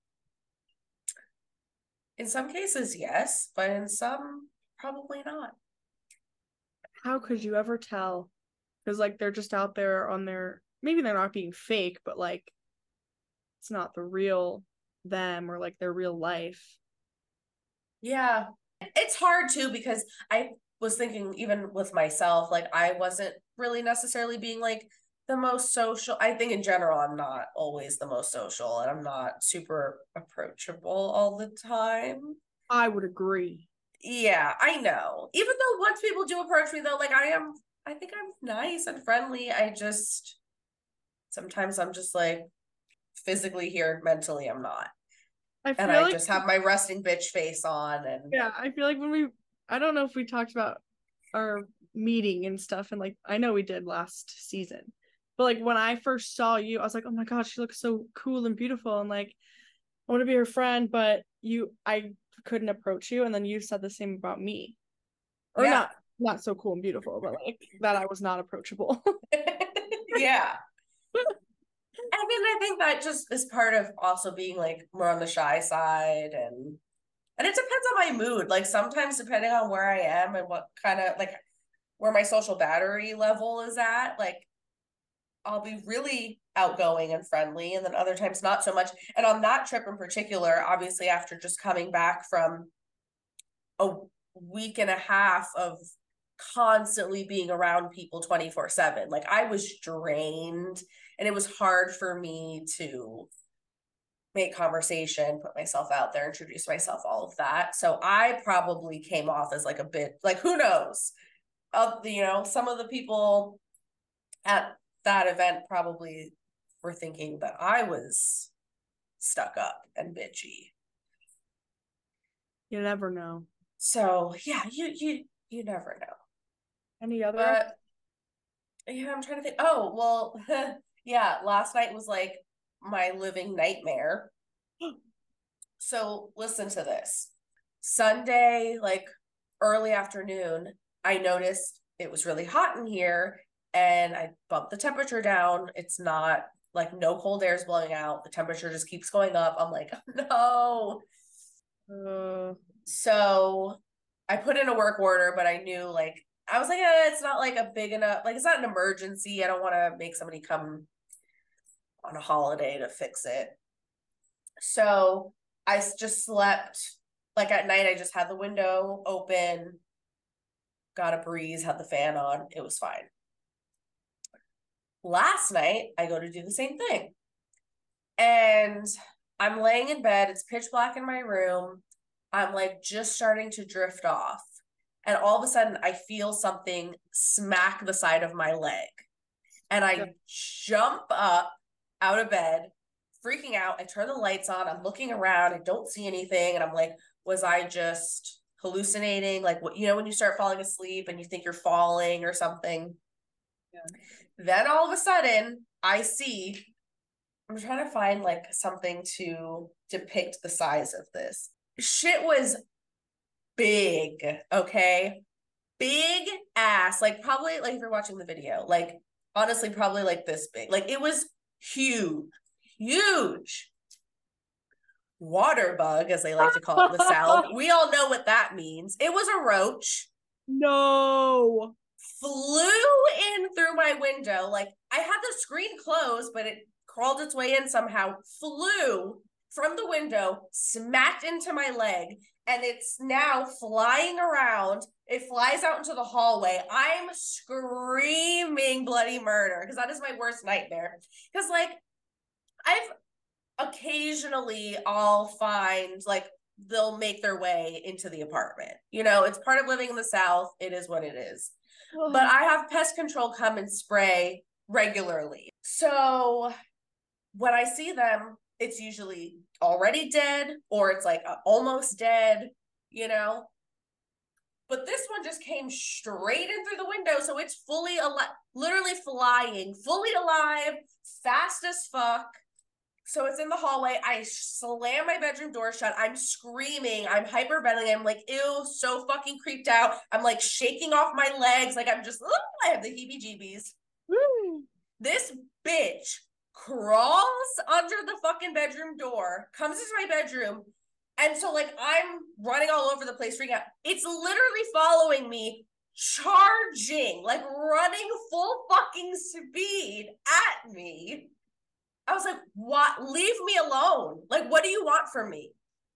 In some cases, yes, but in some, probably not. How could you ever tell? Because like they're just out there on their, maybe they're not being fake, but like it's not the real them or like their real life. Yeah. It's hard too because I was thinking even with myself, like I wasn't really necessarily being like the most social. I think in general, I'm not always the most social and I'm not super approachable all the time. I would agree. Yeah, I know. Even though once people do approach me though, like I am, I think I'm nice and friendly. I just, sometimes I'm just like physically here, mentally I'm not. I And feel I like, just have my resting bitch face on and yeah, I feel like when we, I don't know if we talked about our meeting and stuff, and like I know we did last season, but like when I first saw you, I was like, oh my god, she looks so cool and beautiful, and like I want to be her friend, but you, I couldn't approach you, and then you said the same about me, or yeah. not, not so cool and beautiful, but like that I was not approachable. Yeah. I mean, I think that just is part of also being like more on the shy side and and it depends on my mood. Like sometimes depending on where I am and what kind of like where my social battery level is at, like I'll be really outgoing and friendly and then other times not so much. And on that trip in particular, obviously after just coming back from a week and a half of constantly being around people twenty-four seven, like I was drained and it was hard for me to make conversation, put myself out there, introduce myself, all of that. So I probably came off as like a bit, like, who knows? Uh, you know, some of the people at that event probably were thinking that I was stuck up and bitchy. You never know. So yeah, you you you never know. Any other? But yeah, I'm trying to think. Oh, well, yeah, last night was like my living nightmare. So listen to this. Sunday, like early afternoon, I noticed it was really hot in here and I bumped the temperature down. It's not like no cold air is blowing out. The temperature just keeps going up. I'm like, oh, no. Uh, So I put in a work order, but I knew like, I was like, eh, it's not like a big enough, like it's not an emergency. I don't want to make somebody come on a holiday to fix it. So I just slept, like at night, I just had the window open, got a breeze, had the fan on. It was fine. Last night, I go to do the same thing. And I'm laying in bed. It's pitch black in my room. I'm like just starting to drift off. And all of a sudden, I feel something smack the side of my leg. And I jump up out of bed, freaking out. I turn the lights on. I'm looking around. I don't see anything. And I'm like, was I just hallucinating? Like, what, you know, when you start falling asleep and you think you're falling or something. Yeah. Then all of a sudden, I see, I'm trying to find like something to depict the size of this. Shit was big, okay? Big ass, like probably, like if you're watching the video, like honestly, probably like this big. Like it was huge, huge. Water bug, as they like to call it in the South. We all know what that means. It was a roach. No. Flew in through my window. Like I had the screen closed, but it crawled its way in somehow, flew from the window, smacked into my leg, and it's now flying around. It flies out into the hallway. I'm screaming bloody murder because that is my worst nightmare. Because like I've occasionally I'll find like they'll make their way into the apartment. You know, it's part of living in the South. It is what it is. But I have pest control come and spray regularly. So when I see them, it's usually already dead or it's like almost dead, you know? But this one just came straight in through the window. So it's fully alive, literally flying, fully alive, fast as fuck. So it's in the hallway. I slam my bedroom door shut. I'm screaming. I'm hyperventilating. I'm like, ew, so fucking creeped out. I'm like shaking off my legs. Like I'm just, I have the heebie-jeebies. Woo. This bitch crawls under the fucking bedroom door, comes into my bedroom. And so like I'm running all over the place, freaking out. It's literally following me, charging, like running full fucking speed at me. I was like, what? Leave me alone. Like, what do you want from me?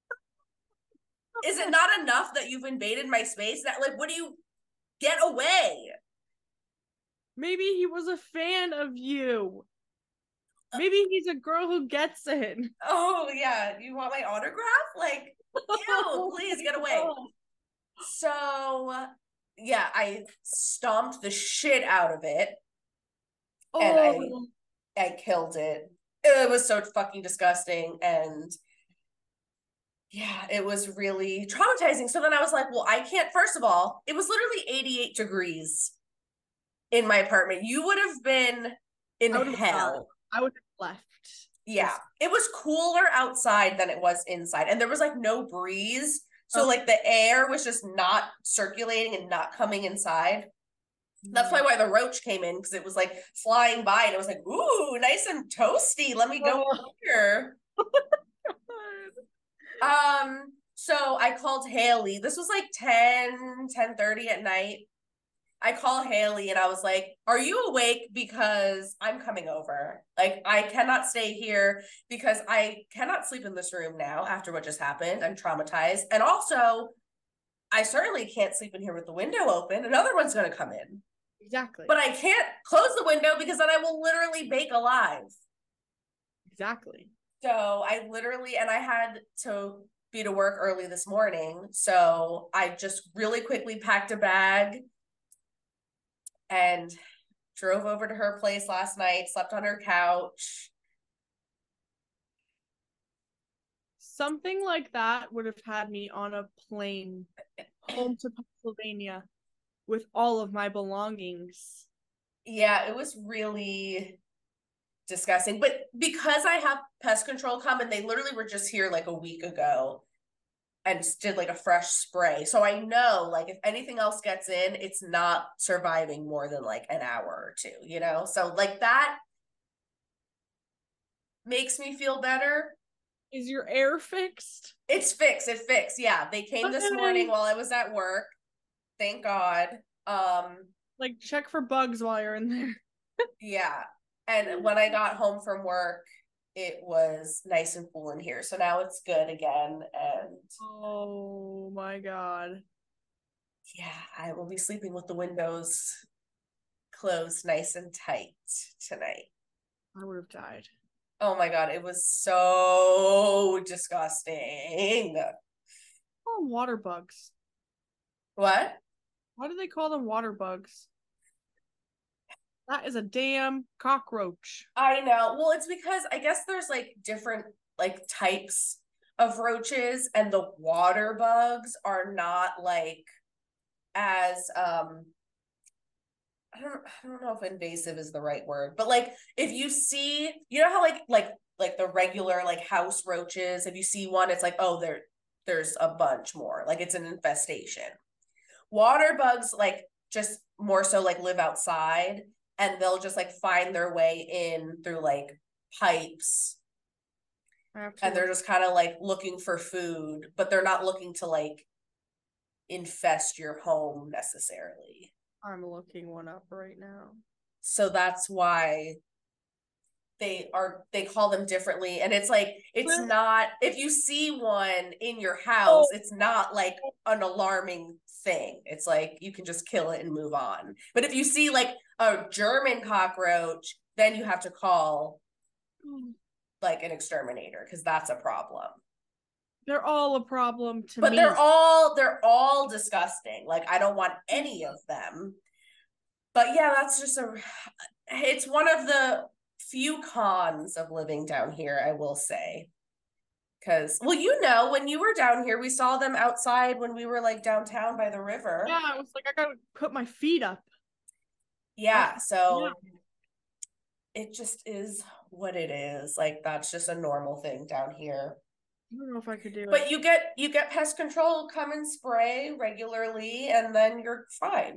Is it not enough that you've invaded my space? That like, what do you get away? Maybe he was a fan of you. Maybe he's a girl who gets it. Oh, yeah. You want my autograph? Like, ew, please get away. So, yeah, I stomped the shit out of it. Oh. And I, I killed it. It was so fucking disgusting. And yeah, it was really traumatizing. So then I was like, well, I can't, first of all, it was literally eighty-eight degrees in my apartment. You would have been in I hell. I would have left. Yeah. It was cooler outside than it was inside. And there was like no breeze. So oh. like the air was just not circulating and not coming inside. That's probably why the roach came in, because it was like flying by and it was like, ooh, nice and toasty. Let me go oh. here. um, so I called Haley. This was like ten, ten thirty at night. I called Haley and I was like, are you awake? Because I'm coming over. Like, I cannot stay here because I cannot sleep in this room now after what just happened. I'm traumatized. And also, I certainly can't sleep in here with the window open. Another one's going to come in. Exactly. But I can't close the window because then I will literally bake alive. Exactly. So I literally, and I had to be to work early this morning. So I just really quickly packed a bag and drove over to her place last night, slept on her couch. Something like that would have had me on a plane home to Pennsylvania with all of my belongings. Yeah, it was really disgusting. But because I have pest control come and they literally were just here like a week ago and did like a fresh spray. So I know like if anything else gets in, it's not surviving more than like an hour or two, you know? So like that makes me feel better. Is your air fixed? It's fixed. It fixed. Yeah. They came this Okay. morning while I was at work. Thank God. Um, Like, check for bugs while you're in there. yeah. And when I got home from work, it was nice and cool in here. So now it's good again. And Oh my God. yeah, I will be sleeping with the windows closed nice and tight tonight. I would have died. Oh my God, it was so disgusting. Call them water bugs. What? Why do they call them water bugs? That is a damn cockroach. I know. Well, it's because I guess there's like different like types of roaches, and the water bugs are not like as um I don't I don't know if invasive is the right word, but like if you see, you know how like like like the regular like house roaches, if you see one, it's like, oh, there there's a bunch more. Like it's an infestation. Water bugs like just more so like live outside and they'll just like find their way in through like pipes and they're just kind of like looking for food, but they're not looking to like infest your home necessarily. I'm looking one up right now. So that's why they are they call them differently, and it's like it's not, if you see one in your house, it's not like an alarming thing. It's like you can just kill it and move on. But if you see like a German cockroach, then you have to call like an exterminator because that's a problem. They're all a problem to but me. But they're all they're all disgusting. Like I don't want any of them. But yeah, that's just a it's one of the few cons of living down here, I will say. Because, well, you know, when you were down here, we saw them outside when we were like downtown by the river. Yeah, I was like, I gotta put my feet up. Yeah, so yeah. It just is what it is. Like that's just a normal thing down here. I don't know if I could do it. But you get you get pest control, come and spray regularly, and then you're fine.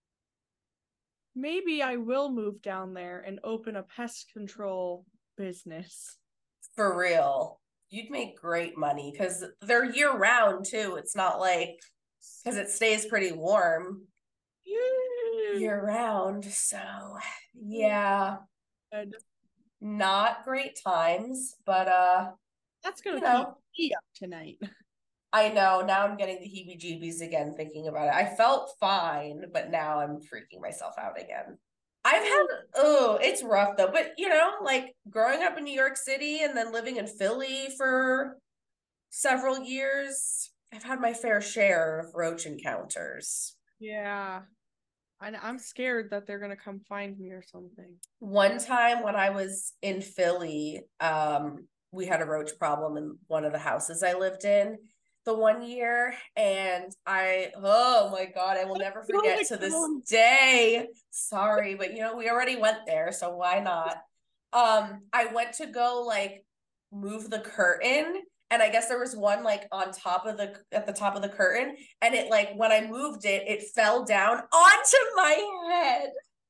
Maybe I will move down there and open a pest control business. For real. You'd make great money because they're year round too. It's not like, because it stays pretty warm year round. So yeah, Good. Not great times, but uh that's gonna you know, keep me up tonight. I know. Now I'm getting the heebie-jeebies again thinking about it. I felt fine, but now I'm freaking myself out again. I've had, oh, it's rough though. But, you know, like growing up in New York City and then living in Philly for several years, I've had my fair share of roach encounters. Yeah. And I'm scared that they're going to come find me or something. One time when I was in Philly, um, we had a roach problem in one of the houses I lived in the one year, and I oh my God, I will never forget to this day. Sorry, but you know, we already went there, so why not? Um, I went to go like move the curtain, and I guess there was one like on top of the at the top of the curtain, and it like when I moved it, it fell down onto my head.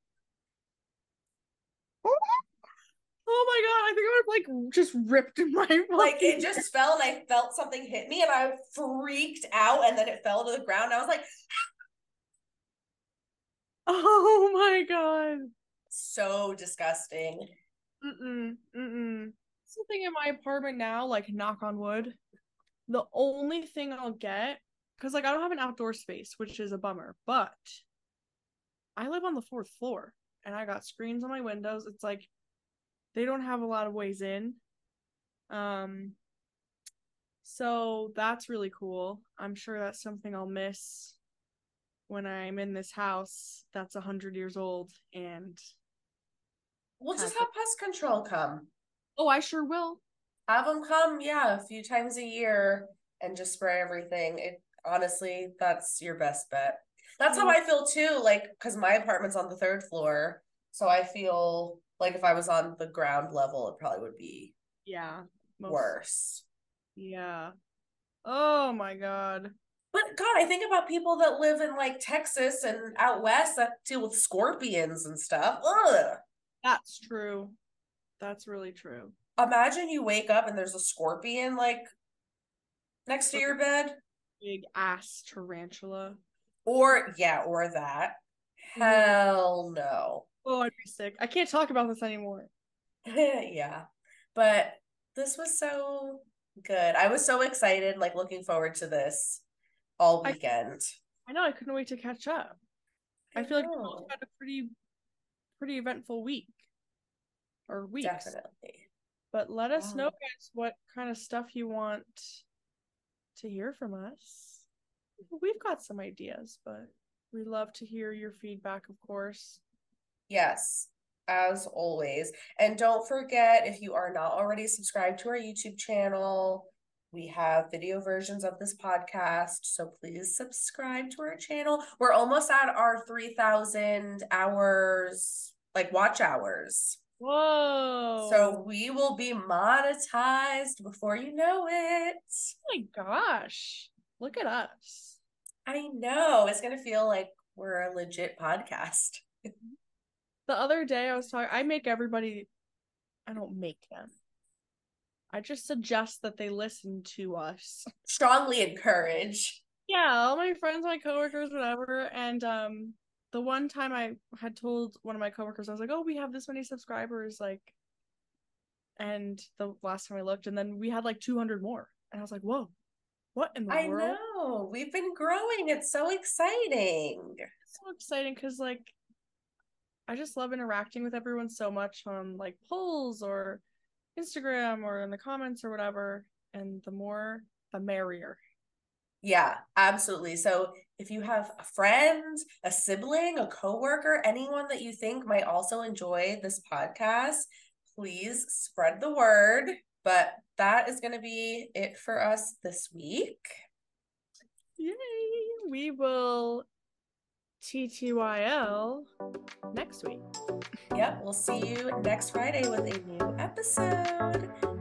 Oh my God, I think I would have like just ripped my like it just fell and I felt something hit me and I freaked out, and then it fell to the ground. I was like, oh my God. So disgusting. Mm-mm. Mm-mm. That's the thing in my apartment now, like knock on wood. The only thing I'll get, because like I don't have an outdoor space, which is a bummer, but I live on the fourth floor and I got screens on my windows. It's like they don't have a lot of ways in. Um, so that's really cool. I'm sure that's something I'll miss when I'm in this house that's a hundred years old and We'll just has have pest control come. oh, I sure will. Have them come, yeah, a few times a year and just spray everything. It honestly, that's your best bet. That's how Yeah. I feel too, like, because my apartment's on the third floor. So I feel like if I was on the ground level, it probably would be Yeah. Most, worse. yeah. Oh my God. But God, I think about people that live in like Texas and out west that deal with scorpions and stuff. Ugh. That's true. That's really true. Imagine you wake up and there's a scorpion like next to Like your bed. big ass tarantula. Or, yeah, or that. Hell no. Oh, I'd be sick. I can't talk about this anymore. Yeah. But this was so good. I was so excited, like looking forward to this all I- weekend. I know, I couldn't wait to catch up. I, I feel like we know. both had a pretty pretty eventful week. Or weeks. Definitely. But let us Wow. know, guys, what kind of stuff you want to hear from us. We've got some ideas, but we love to hear your feedback, of course. Yes, as always. And don't forget, if you are not already subscribed to our YouTube channel, we have video versions of this podcast. So please subscribe to our channel. We're almost at our three thousand hours, like watch hours. Whoa. So we will be monetized before you know it. Oh my gosh. Look at us. I know. It's going to feel like we're a legit podcast. The other day I was talking, I make everybody, I don't make them. I just suggest that they listen to us. Strongly encourage. Yeah, all my friends, my coworkers, whatever. And um, the one time I had told one of my coworkers, I was like, "Oh, we have this many subscribers," like, and the last time I looked, and then we had like two hundred more, and I was like, "Whoa, what in the I world?" know. We've been growing. It's so exciting. It's so exciting because like, I just love interacting with everyone so much on like polls or Instagram or in the comments or whatever, and the more, the merrier. Yeah, absolutely. So if you have a friend, a sibling, a coworker, anyone that you think might also enjoy this podcast, please spread the word. But that is going to be it for us this week. Yay! We will T T Y L next week. Yep, we'll see you next Friday with a new episode.